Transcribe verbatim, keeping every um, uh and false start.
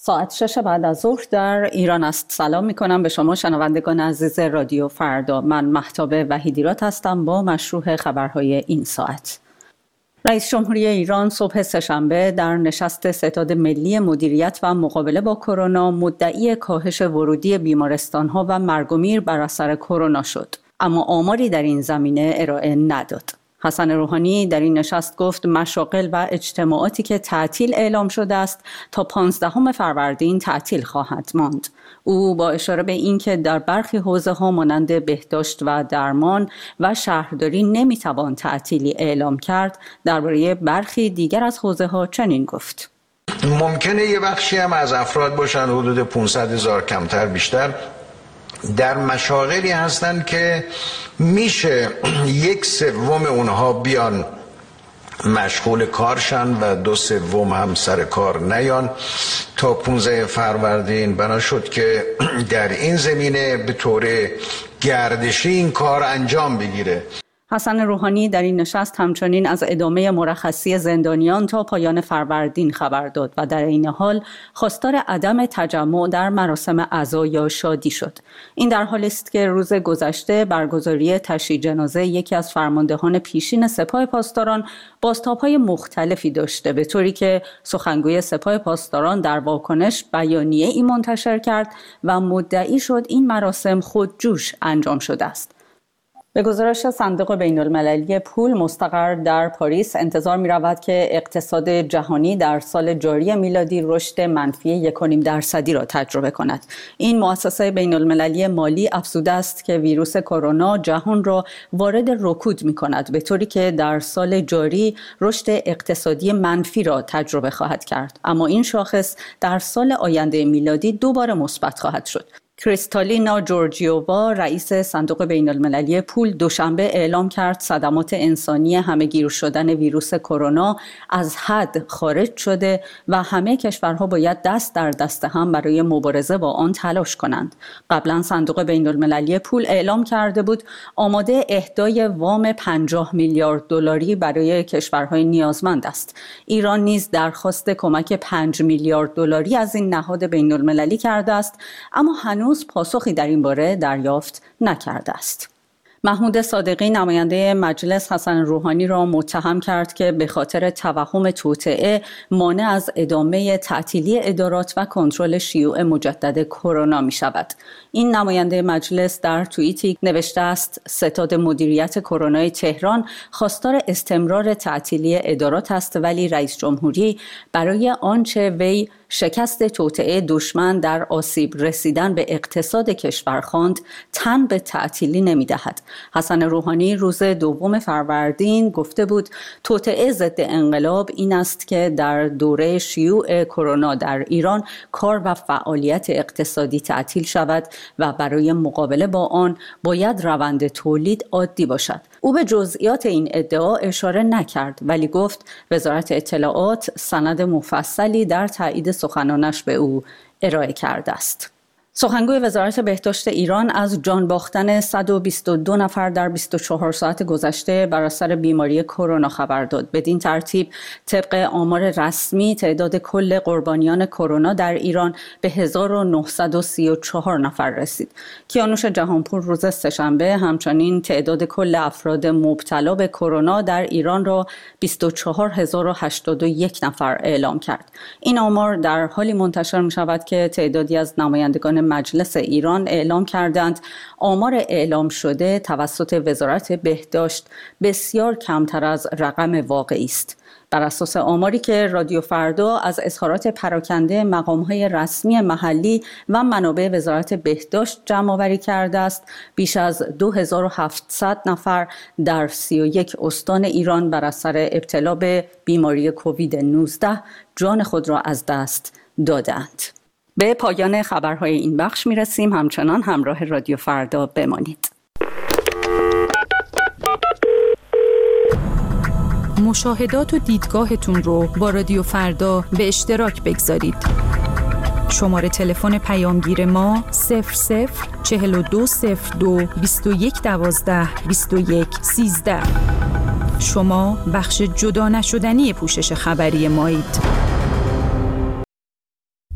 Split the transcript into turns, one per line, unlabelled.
ساعت شش بعد از ظهر در ایران است. سلام می کنم به شما شنوندگان عزیز رادیو فردا. من مهتاب وحیدیرات هستم با مشروح خبرهای این ساعت. رئیس جمهوری ایران صبح سه‌شنبه در نشست ستاد ملی مدیریت و مقابله با کرونا مدعی کاهش ورودی بیمارستان‌ها و مرگ و میر بر اثر کرونا شد، اما آماری در این زمینه ارائه نداد. حسن روحانی در این نشست گفت مشاغل و اجتماعاتی که تعطیل اعلام شده است تا پانزدهم فروردین تعطیل خواهد ماند. او با اشاره به اینکه در برخی حوزه‌ها مانند بهداشت و درمان و شهرداری نمیتوان تعطیلی اعلام کرد، درباره برخی دیگر از حوزه‌ها چنین گفت:
ممکنه یه بخشی هم از افراد باشن حدود پانصد هزار کمتر بیشتر در مشاغلی هستن که میشه یک سوم اونها بیان مشغول کارشن و دو سوم هم سر کار نیان تا پانزدهم فروردین. بنا شد که در این زمینه به طور گردشی این کار انجام بگیره.
حسن روحانی در این نشست همچنین از ادامه مرخصی زندانیان تا پایان فروردین خبر داد و در این حال خواستار عدم تجمع در مراسم عزا یا شادی شد. این در حالی است که روز گذشته برگزاری تشییع جنازه یکی از فرماندهان پیشین سپاه پاسداران بازتاب‌های مختلفی داشته، به طوری که سخنگوی سپاه پاسداران در واکنش بیانیه‌ای منتشر کرد و مدعی شد این مراسم خودجوش انجام شده است. به گزارش صندوق بین المللی پول مستقر در پاریس انتظار می رود که اقتصاد جهانی در سال جاری میلادی رشد منفی یک و نیم درصدی را تجربه کند. این مؤسسه بین المللی مالی افزوده است که ویروس کرونا جهان را وارد رکود می کند، به طوری که در سال جاری رشد اقتصادی منفی را تجربه خواهد کرد، اما این شاخص در سال آینده میلادی دوباره مثبت خواهد شد. کریستالینا جورجیووا رئیس صندوق بین المللی پول دوشنبه اعلام کرد صدمات انسانی همه‌گیر شدن ویروس کرونا از حد خارج شده و همه کشورها باید دست در دست هم برای مبارزه با آن تلاش کنند. قبلا صندوق بین المللی پول اعلام کرده بود آماده اهدای وام پنجاه میلیارد دلاری برای کشورهای نیازمند است. ایران نیز درخواست کمک پنج میلیارد دلاری از این نهاد بین المللی کرده است، اما هنوز پاسخی در این باره دریافت نکرده است. محمود صادقی نماینده مجلس حسن روحانی را متهم کرد که به خاطر توهم توطئه مانع از ادامه تعطیلی ادارات و کنترل شیوع مجدد کرونا می شود. این نماینده مجلس در توییتی نوشته است ستاد مدیریت کرونای تهران خواستار استمرار تعطیلی ادارات است، ولی رئیس جمهوری برای آنچه وی شکست توطئه دشمن در آسیب رسیدن به اقتصاد کشور خواند تن به تعطیلی نمی‌دهد. حسن روحانی روز دوم فروردین گفته بود توطئه ضد انقلاب این است که در دوره شیوع کرونا در ایران کار و فعالیت اقتصادی تعطیل شود و برای مقابله با آن باید روند تولید عادی باشد. او به جزئیات این ادعا اشاره نکرد، ولی گفت وزارت اطلاعات سند مفصلی در تایید سخنانش به او ارائه کرده است. سخنگوی وزارت بهداشت ایران از جان باختن صد و بیست و دو نفر در بیست و چهار ساعت گذشته بر اثر بیماری کرونا خبر داد. بدین ترتیب طبق آمار رسمی تعداد کل قربانیان کرونا در ایران به هزار و نهصد و سی و چهار نفر رسید. کیانوش جهانپور روز سه‌شنبه همچنین تعداد کل افراد مبتلا به کرونا در ایران را بیست و چهار هزار و هشتاد و یک نفر اعلام کرد. این آمار در حالی منتشر می شود که تعدادی از نمایندگان مجلس ایران اعلام کردند آمار اعلام شده توسط وزارت بهداشت بسیار کمتر از رقم واقعی است. بر اساس آماری که رادیو فردا از اظهارات پراکنده مقام‌های رسمی محلی و منابع وزارت بهداشت جمع آوری کرده است، بیش از دو هزار و هفتصد نفر در سی و یک استان ایران بر اثر ابتلا به بیماری کووید نوزده جان خود را از دست دادند. به پایان خبرهای این بخش میرسیم. همچنان همراه رادیو فردا بمانید.
مشاهدات و دیدگاهتون رو با رادیو فردا به اشتراک بگذارید. شماره تلفن پیامگیر ما صفر صفر چهل و دو صفر دو بیست و یک دوازده بیست و یک سیزده. شما بخش جدا نشدنی پوشش خبری مایید.